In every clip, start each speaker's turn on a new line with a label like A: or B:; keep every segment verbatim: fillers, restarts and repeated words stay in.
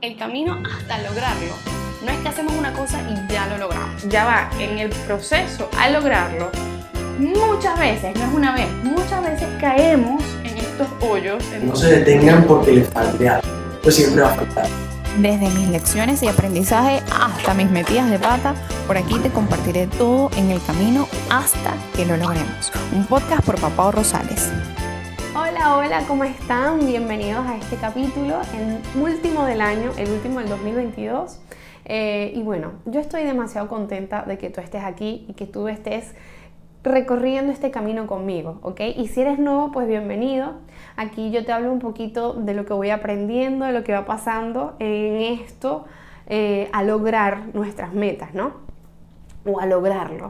A: el camino hasta lograrlo. No es que hacemos una cosa y ya lo logramos. Ya va, en el proceso a lograrlo, muchas veces, no es una vez, muchas veces caemos en estos hoyos. En
B: no se detengan porque les falte algo, pues siempre va a faltar.
C: Desde mis lecciones y aprendizaje hasta mis metidas de pata, por aquí te compartiré todo en el camino hasta que lo logremos. Un podcast por Papao Rosales.
A: Hola, hola, ¿cómo están? Bienvenidos a este capítulo, el último del año, el último del dos mil veintidós. Eh, y bueno, yo estoy demasiado contenta de que tú estés aquí y que tú estés recorriendo este camino conmigo, ¿ok? Y si eres nuevo, pues bienvenido. Aquí yo te hablo un poquito de lo que voy aprendiendo, de lo que va pasando en esto, eh, a lograr nuestras metas, ¿no? O a lograrlo.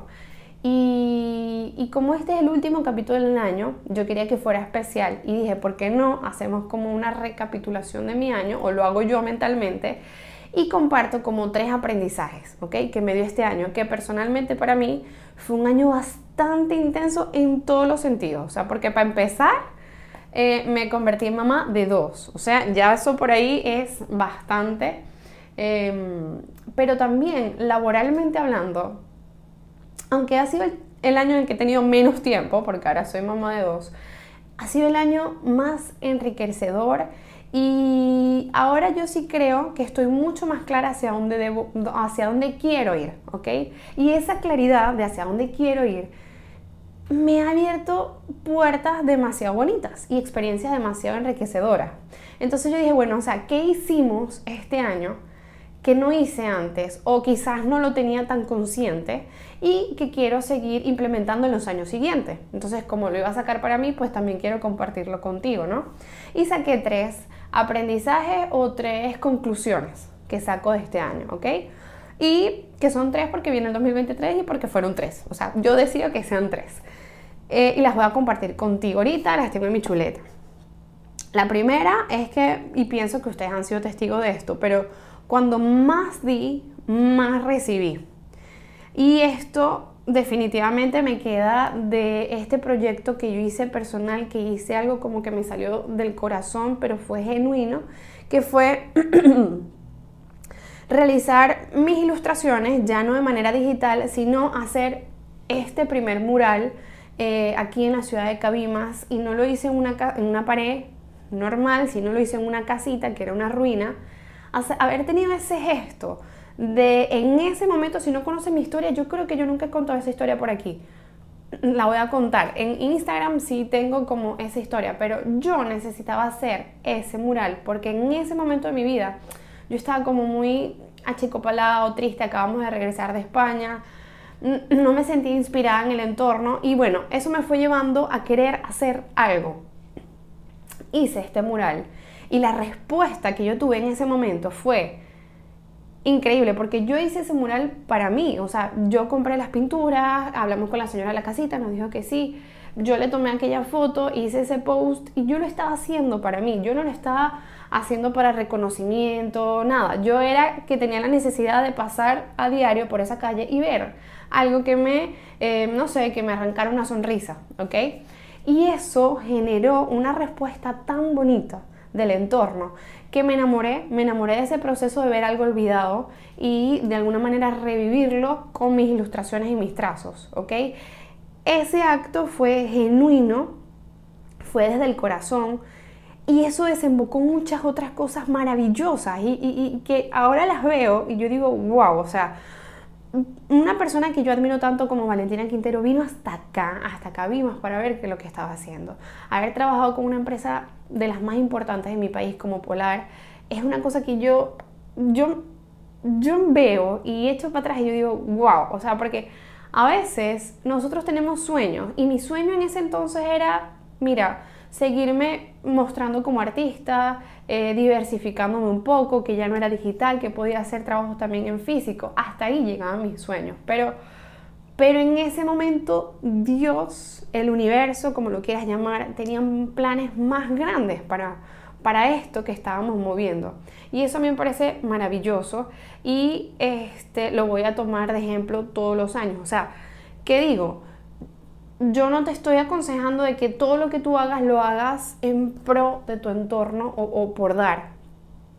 A: Y, y como este es el último capítulo del año, yo quería que fuera especial y dije, ¿por qué no hacemos como una recapitulación de mi año? O lo hago yo mentalmente y comparto como tres aprendizajes, ¿ok? Que me dio este año, que personalmente para mí fue un año bastante intenso en todos los sentidos. O sea, porque para empezar, eh, me convertí en mamá de dos. O sea, ya eso por ahí es bastante. Eh, pero también, laboralmente hablando, aunque ha sido el, el año en el que he tenido menos tiempo, porque ahora soy mamá de dos, ha sido el año más enriquecedor. Y ahora yo sí creo que estoy mucho más clara hacia dónde debo, hacia dónde quiero ir, ¿ok? Y esa claridad de hacia dónde quiero ir me ha abierto puertas demasiado bonitas y experiencias demasiado enriquecedoras. Entonces yo dije, bueno, o sea, ¿qué hicimos este año que no hice antes o quizás no lo tenía tan consciente y que quiero seguir implementando en los años siguientes? Entonces, como lo iba a sacar para mí, pues también quiero compartirlo contigo, ¿no? Y saqué tres aprendizajes o tres conclusiones que saco de este año, ¿ok? Y que son tres porque viene el dos mil veintitrés y porque fueron tres. O sea, yo decido que sean tres. Eh, y las voy a compartir contigo ahorita, las tengo en mi chuleta. La primera es que, y pienso que ustedes han sido testigos de esto, pero cuando más di, más recibí. Y esto definitivamente me queda de este proyecto que yo hice personal, que hice algo como que me salió del corazón, pero fue genuino, que fue realizar mis ilustraciones, ya no de manera digital, sino hacer este primer mural eh, aquí en la ciudad de Cabimas, y no lo hice en una, en una pared normal, sino lo hice en una casita que era una ruina. Haber tenido ese gesto de en ese momento, si no conoces mi historia, yo creo que yo nunca he contado esa historia por aquí, la voy a contar. En Instagram sí tengo como esa historia, pero yo necesitaba hacer ese mural porque en ese momento de mi vida yo estaba como muy achicopalado, triste, acabamos de regresar de España, no me sentía inspirada en el entorno y bueno, eso me fue llevando a querer hacer algo. Hice este mural y la respuesta que yo tuve en ese momento fue increíble, porque yo hice ese mural para mí. O sea, yo compré las pinturas, hablamos con la señora de la casita, nos dijo que sí, yo le tomé aquella foto, hice ese post y yo lo estaba haciendo para mí, yo no lo estaba haciendo para reconocimiento, nada. Yo era que tenía la necesidad de pasar a diario por esa calle y ver algo que me, eh, no sé, que me arrancara una sonrisa, ¿ok? Y eso generó una respuesta tan bonita del entorno, que me enamoré, me enamoré de ese proceso de ver algo olvidado y de alguna manera revivirlo con mis ilustraciones y mis trazos, ¿ok? Ese acto fue genuino, fue desde el corazón y eso desembocó en muchas otras cosas maravillosas y, y, y que ahora las veo y yo digo, wow, o sea, una persona que yo admiro tanto como Valentina Quintero vino hasta acá, hasta Cabimas para ver qué es lo que estaba haciendo. Haber trabajado con una empresa de las más importantes de mi país como Polar es una cosa que yo, yo, yo veo y echo para atrás y yo digo, wow, o sea, porque a veces nosotros tenemos sueños y mi sueño en ese entonces era, mira, seguirme mostrando como artista, eh, diversificándome un poco, que ya no era digital, que podía hacer trabajos también en físico. Hasta ahí llegaban mis sueños. Pero, pero en ese momento Dios, el universo, como lo quieras llamar, tenían planes más grandes para, para esto que estábamos moviendo. Y eso a mí me parece maravilloso y este, lo voy a tomar de ejemplo todos los años. O sea, ¿qué digo? Yo no te estoy aconsejando de que todo lo que tú hagas lo hagas en pro de tu entorno o, o por dar.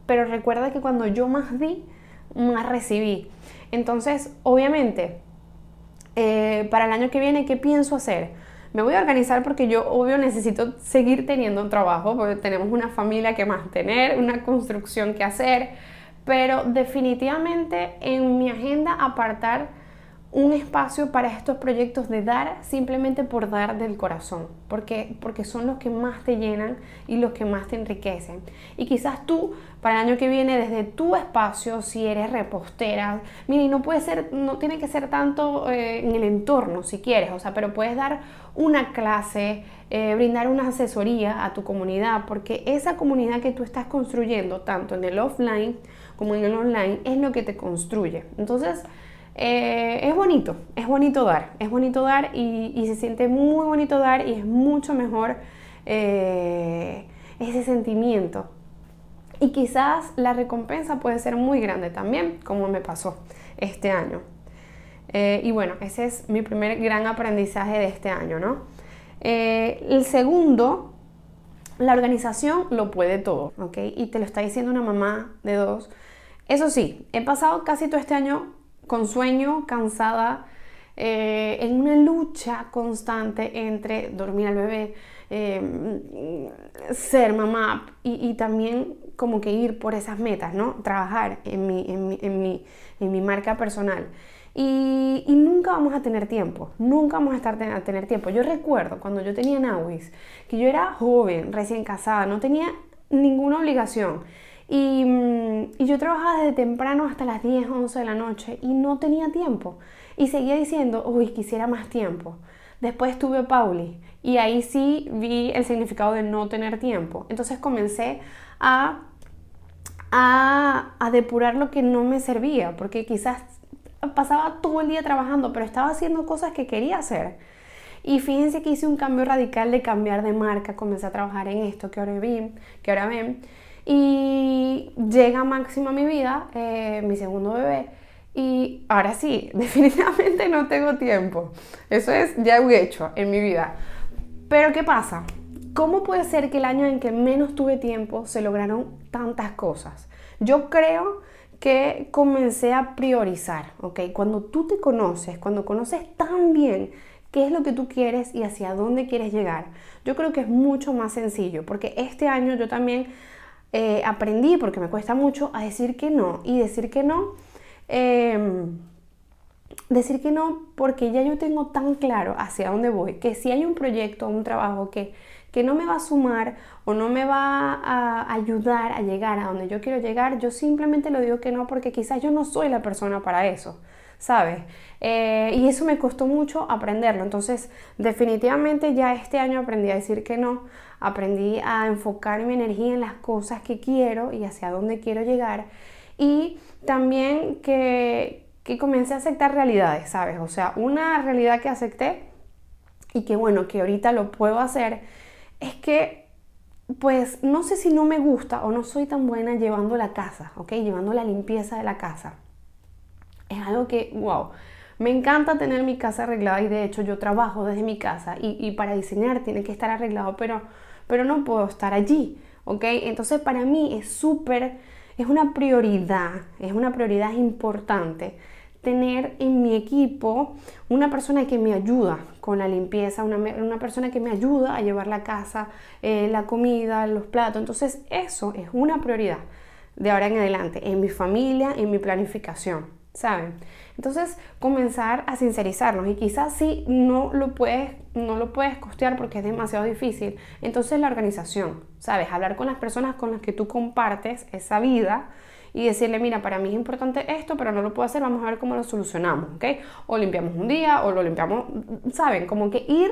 A: pero recuerda que cuando yo más di, más recibí. Entonces, obviamente, eh, para el año que viene, ¿qué pienso hacer? Me voy a organizar porque yo, obvio, necesito seguir teniendo un trabajo, porque tenemos una familia que mantener, una construcción que hacer, pero definitivamente en mi agenda apartar un espacio para estos proyectos de dar simplemente por dar del corazón, porque, porque son los que más te llenan y los que más te enriquecen. Y quizás tú, para el año que viene, desde tu espacio, si eres repostera, mira, y no puede ser, no tiene que ser tanto eh, en el entorno, si quieres, o sea, pero puedes dar una clase, eh, brindar una asesoría a tu comunidad, porque esa comunidad que tú estás construyendo, tanto en el offline como en el online, es lo que te construye. Entonces, Eh, es bonito, es bonito dar, es bonito dar y, y se siente muy bonito dar y es mucho mejor eh, ese sentimiento. Y quizás la recompensa puede ser muy grande también, como me pasó este año. Eh, y bueno, ese es mi primer gran aprendizaje de este año, ¿no? Eh, el segundo, la organización lo puede todo, ¿ok? Y te lo está diciendo una mamá de dos. Eso sí, he pasado casi todo este año con sueño, cansada, eh, en una lucha constante entre dormir al bebé, eh, ser mamá y, y también como que ir por esas metas, ¿no? Trabajar en mi, en mi, en mi, en mi marca personal. Y, y nunca vamos a tener tiempo, nunca vamos a, estar a tener tiempo. Yo recuerdo cuando yo tenía Nawis, que yo era joven, recién casada, no tenía ninguna obligación. Y, y yo trabajaba desde temprano hasta las diez, once de la noche y no tenía tiempo. Y seguía diciendo, uy, quisiera más tiempo. Después tuve Pauli y ahí sí vi el significado de no tener tiempo. Entonces comencé a, a, a depurar lo que no me servía, porque quizás pasaba todo el día trabajando, pero estaba haciendo cosas que quería hacer. Y fíjense que hice un cambio radical de cambiar de marca, comencé a trabajar en esto que ahora ven, que ahora ven. Y llega Máximo a mi vida, eh, mi segundo bebé, y ahora sí, definitivamente no tengo tiempo. Eso es ya un hecho en mi vida. Pero ¿qué pasa? ¿Cómo puede ser que el año en que menos tuve tiempo se lograron tantas cosas? Yo creo que comencé a priorizar, ¿ok? Cuando tú te conoces, cuando conoces tan bien qué es lo que tú quieres y hacia dónde quieres llegar, yo creo que es mucho más sencillo, porque este año yo también Eh, aprendí, porque me cuesta mucho, a decir que no. Y decir que no, eh, decir que no porque ya yo tengo tan claro hacia dónde voy, que si hay un proyecto o un trabajo que, que no me va a sumar o no me va a ayudar a llegar a donde yo quiero llegar, yo simplemente lo digo que no porque quizás yo no soy la persona para eso, ¿sabes? Eh, y eso me costó mucho aprenderlo. Entonces, definitivamente ya este año aprendí a decir que no, aprendí a enfocar mi energía en las cosas que quiero y hacia dónde quiero llegar. Y también que, que comencé a aceptar realidades, ¿sabes? O sea, una realidad que acepté y que bueno, que ahorita lo puedo hacer, es que pues no sé si no me gusta o no soy tan buena llevando la casa, ¿ok? Llevando la limpieza de la casa. Es algo que, wow, me encanta tener mi casa arreglada y de hecho yo trabajo desde mi casa y, y para diseñar tiene que estar arreglado, pero, pero no puedo estar allí, ¿ok? Entonces para mí es súper, es una prioridad, es una prioridad importante tener en mi equipo una persona que me ayuda con la limpieza, una, una persona que me ayuda a llevar la casa, eh, la comida, los platos. Entonces eso es una prioridad de ahora en adelante, en mi familia, en mi planificación, ¿saben? Entonces comenzar a sincerizarnos y quizás sí no lo puedes, no lo puedes costear porque es demasiado difícil. Entonces la organización, ¿sabes? Hablar con las personas con las que tú compartes esa vida y decirle, mira, para mí es importante esto, pero no lo puedo hacer, vamos a ver cómo lo solucionamos, ¿ok? O limpiamos un día, o lo limpiamos, ¿saben? Como que ir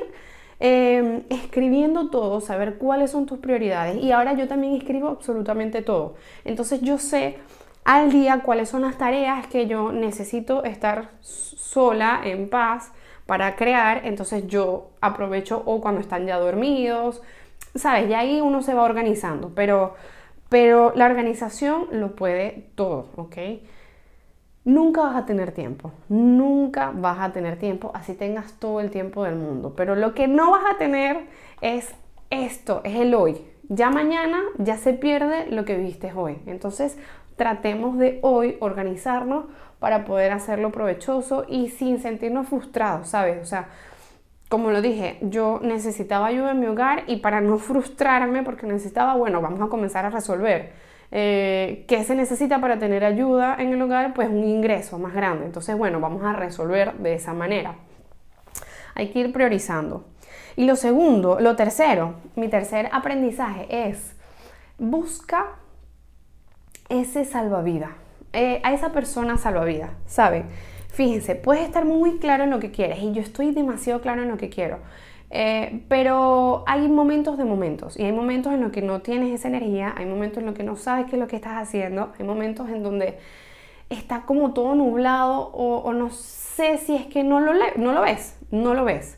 A: eh, escribiendo todo, saber cuáles son tus prioridades. Y ahora yo también escribo absolutamente todo. Entonces yo sé al día cuáles son las tareas que yo necesito estar sola, en paz, para crear. Entonces yo aprovecho o cuando están ya dormidos, ¿sabes? Ya ahí uno se va organizando, pero... Pero la organización lo puede todo, ¿ok? Nunca vas a tener tiempo, nunca vas a tener tiempo, así tengas todo el tiempo del mundo. Pero lo que no vas a tener es esto, es el hoy, Ya mañana ya se pierde lo que viste hoy. Entonces tratemos de hoy organizarnos para poder hacerlo provechoso y sin sentirnos frustrados, ¿sabes? O sea, como lo dije, yo necesitaba ayuda en mi hogar y para no frustrarme, porque necesitaba, bueno, vamos a comenzar a resolver. Eh, ¿Qué se necesita para tener ayuda en el hogar? Pues un ingreso más grande. Entonces, bueno, vamos a resolver de esa manera. Hay que ir priorizando. Y lo segundo, lo tercero, mi tercer aprendizaje es busca ese salvavidas, eh, a esa persona salvavidas, ¿saben? Fíjense, puedes estar muy claro en lo que quieres y yo estoy demasiado claro en lo que quiero, eh, pero hay momentos de momentos y hay momentos en los que no tienes esa energía, hay momentos en los que no sabes qué es lo que estás haciendo, hay momentos en donde está como todo nublado o, o no sé si es que no lo, le- no lo ves, no lo ves.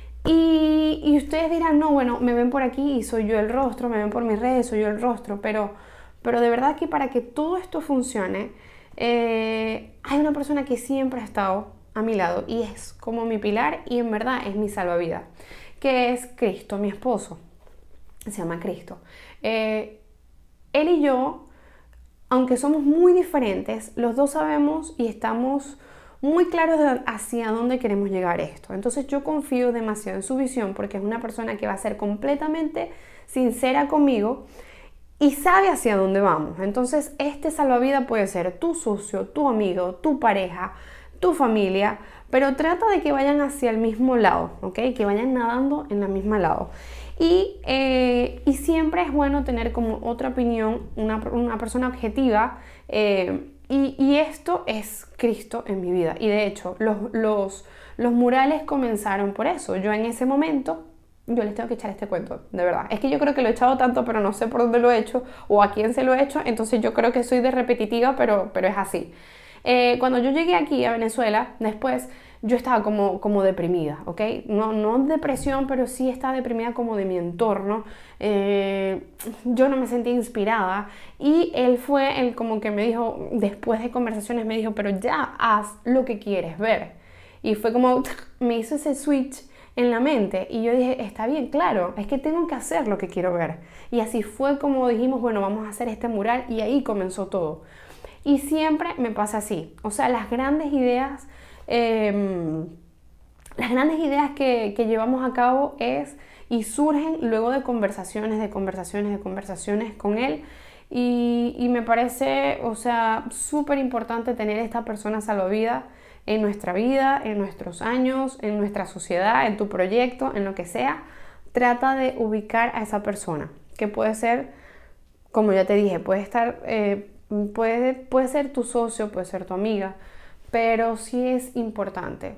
A: Y, y ustedes dirán, no, bueno, me ven por aquí y soy yo el rostro, me ven por mis redes, soy yo el rostro, pero, pero de verdad que para que todo esto funcione, eh, hay una persona que siempre ha estado a mi lado y es como mi pilar y en verdad es mi salvavidas, que es Cristo, mi esposo, se llama Cristo. Eh, él y yo, aunque somos muy diferentes, los dos sabemos y estamos muy claros de hacia dónde queremos llegar esto. Entonces yo confío demasiado en su visión porque es una persona que va a ser completamente sincera conmigo y sabe hacia dónde vamos. Entonces este salvavidas puede ser tu socio, tu amigo, tu pareja, tu familia, pero trata de que vayan hacia el mismo lado, ¿ok? Que vayan nadando en la misma lado. Y, eh, y siempre es bueno tener como otra opinión, una, una persona objetiva, eh, y, y esto es Cristo en mi vida. Y de hecho, los, los, los murales comenzaron por eso. Yo en ese momento, yo les tengo que echar este cuento, de verdad. Es que yo creo que lo he echado tanto, pero no sé por dónde lo he hecho o a quién se lo he hecho. Entonces yo creo que soy de repetitiva, pero, pero es así. Eh, cuando yo llegué aquí a Venezuela, después yo estaba como, como deprimida, ¿ok? No, no depresión, pero sí estaba deprimida como de mi entorno. Eh, yo no me sentía inspirada y él fue el como que me dijo, después de conversaciones me dijo, pero ya haz lo que quieres ver. Y fue como, me hizo ese switch en la mente y yo dije, está bien, claro, es que tengo que hacer lo que quiero ver. Y así fue como dijimos, bueno, vamos a hacer este mural y ahí comenzó todo. Y siempre me pasa así, o sea, las grandes ideas, eh, las grandes ideas que, que llevamos a cabo es y surgen luego de conversaciones, de conversaciones, de conversaciones con él. Y, y me parece, o sea, súper importante tener esta persona salvavidas en nuestra vida, en nuestros años, en nuestra sociedad, en tu proyecto, en lo que sea. Trata de ubicar a esa persona, que puede ser, como ya te dije, puede estar... Eh, Puede, puede ser tu socio, puede ser tu amiga, pero sí es importante.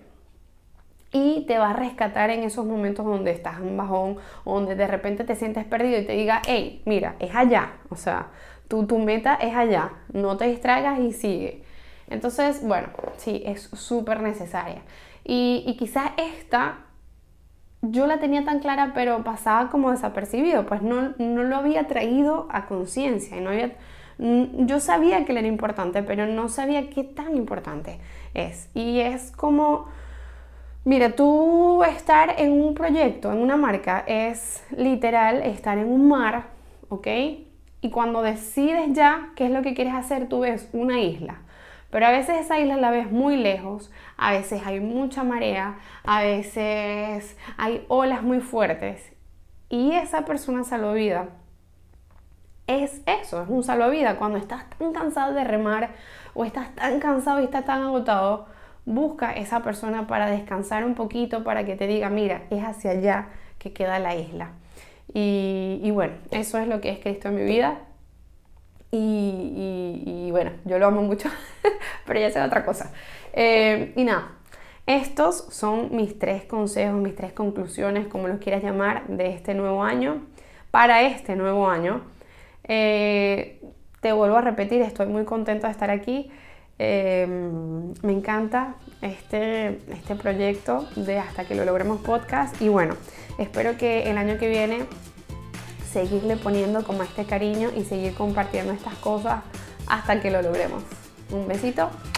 A: Y te va a rescatar en esos momentos donde estás en bajón, o donde de repente te sientes perdido y te diga, hey, mira, es allá. O sea, tu, tu meta es allá. No te distraigas y sigue. Entonces, bueno, sí, es súper necesaria. Y, y quizás esta yo la tenía tan clara, pero pasaba como desapercibido. Pues no, no lo había traído a conciencia y no había... Yo sabía que él era importante, pero no sabía qué tan importante es. Y es como, mira, tú estar en un proyecto, en una marca, es literal estar en un mar, ¿ok? Y cuando decides ya qué es lo que quieres hacer, tú ves una isla. Pero a veces esa isla la ves muy lejos, a veces hay mucha marea, a veces hay olas muy fuertes. Y esa persona salvavidas es eso, es un salvavidas. Cuando estás tan cansado de remar o estás tan cansado y estás tan agotado, busca esa persona para descansar un poquito, para que te diga, mira, es hacia allá que queda la isla. Y, y bueno, eso es lo que es Cristo en mi vida. Y, y, y bueno, yo lo amo mucho, pero ya sea otra cosa. Eh, y nada, estos son mis tres consejos, mis tres conclusiones, como los quieras llamar, de este nuevo año, para este nuevo año. Eh, te vuelvo a repetir, estoy muy contenta de estar aquí. Eh, me encanta este, este proyecto de Hasta que lo logremos podcast. Y bueno, espero que el año que viene seguirle poniendo como este cariño y seguir compartiendo estas cosas hasta que lo logremos. Un besito.